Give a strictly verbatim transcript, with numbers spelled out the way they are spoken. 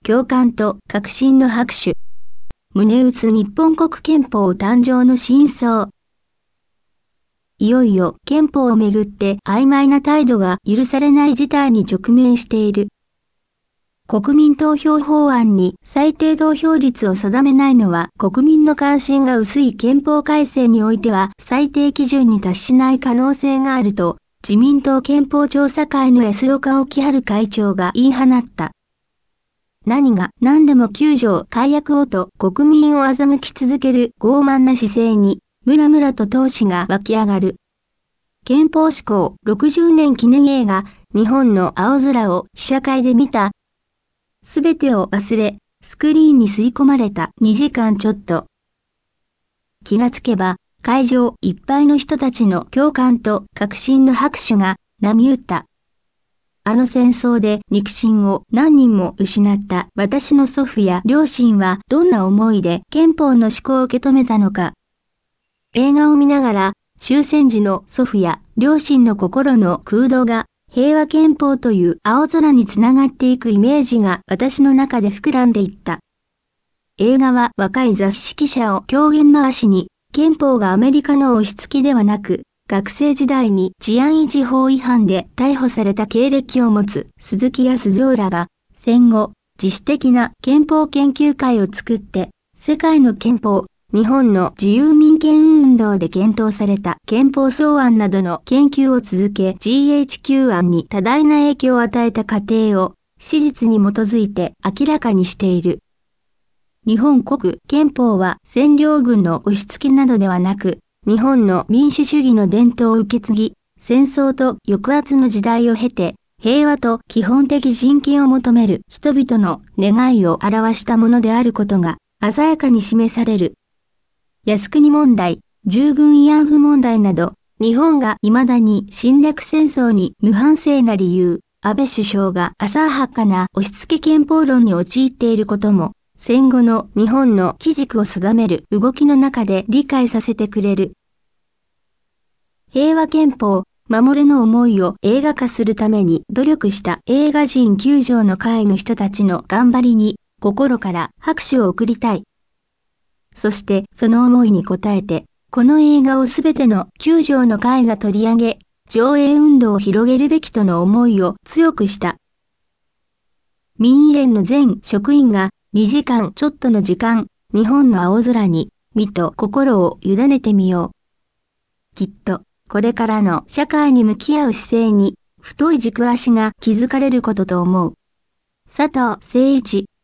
共感と革新の拍手。胸打つ日本国憲法誕生の真相。いよいよ憲法をめぐって曖昧な態度が許されない事態に直面している。国民投票法案に最低投票率を定めないのは国民の関心が薄い憲法改正においては最低基準に達しない可能性があると自民党憲法調査会の安岡興治会長が言い放った。何が何でもきゅう条改悪をと国民を欺き続ける傲慢な姿勢にムラムラと闘志が湧き上がる。憲法施行ろくじゅうねん記念映画日本の青空を試写会で見た。すべてを忘れ、スクリーンに吸い込まれたにじかんちょっと。気がつけば、会場いっぱいの人たちの共感と革新の拍手が波打った。あの戦争で肉親を何人も失った私の祖父や両親はどんな思いで憲法の施行を受け止めたのか。映画を見ながら終戦時の祖父や両親の心の空洞が平和憲法という青空につながっていくイメージが私の中で膨らんでいった。映画は若い雑誌記者を狂言回しに、憲法がアメリカの押し付けではなく、学生時代に治安維持法違反で逮捕された経歴を持つ鈴木康造らが、戦後、自主的な憲法研究会を作って、世界の憲法、日本の自由民権運動で検討された憲法草案などの研究を続け ジーエイチキュー 案に多大な影響を与えた過程を史実に基づいて明らかにしている。日本国憲法は占領軍の押し付けなどではなく、日本の民主主義の伝統を受け継ぎ、戦争と抑圧の時代を経て、平和と基本的人権を求める人々の願いを表したものであることが鮮やかに示される。靖国問題、従軍慰安婦問題など、日本が未だに侵略戦争に無反省な理由、安倍首相が浅はかな押し付け憲法論に陥っていることも、戦後の日本の基軸を定める動きの中で理解させてくれる。平和憲法、守れの思いを映画化するために努力した映画人きゅう条の会の人たちの頑張りに、心から拍手を送りたい。そしてその思いに応えて、この映画をすべてのきゅう条の会が取り上げ、上映運動を広げるべきとの思いを強くした。民意連の全職員がにじかんちょっとの時間、日本の青空に身と心を委ねてみよう。きっと、これからの社会に向き合う姿勢に、太い軸足が築かれることと思う。佐藤誠一